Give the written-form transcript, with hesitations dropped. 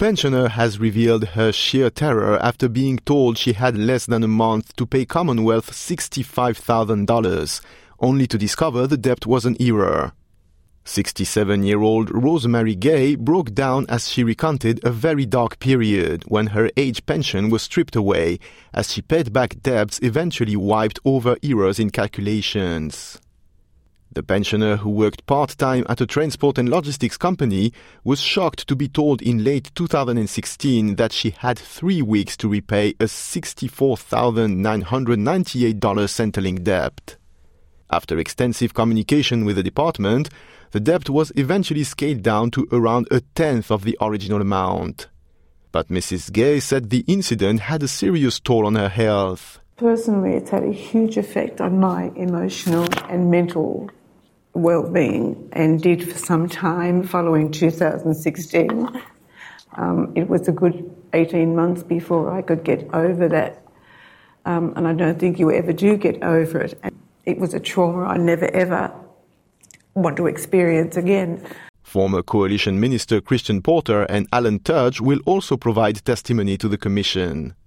pensioner has revealed her sheer terror after being told she had less than a month to pay Commonwealth $65,000, only to discover the debt was an error. 67-year-old Rosemary Gay broke down as she recounted a very dark period when her age pension was stripped away as she paid back debts eventually wiped over errors in calculations. The pensioner, who worked part-time at a transport and logistics company, was shocked to be told in late 2016 that she had 3 weeks to repay a $64,998 Centrelink debt. After extensive communication with the department, the debt was eventually scaled down to around a tenth of the original amount. But Mrs. Gay said the incident had a serious toll on her health. Personally, it's had a huge effect on my emotional and mental well-being, and did for some time following 2016. It was a good 18 months before I could get over that, and I don't think you ever do get over it. And it was a trauma I never ever want to experience again. Former Coalition Minister Christian Porter and Alan Tudge will also provide testimony to the Commission.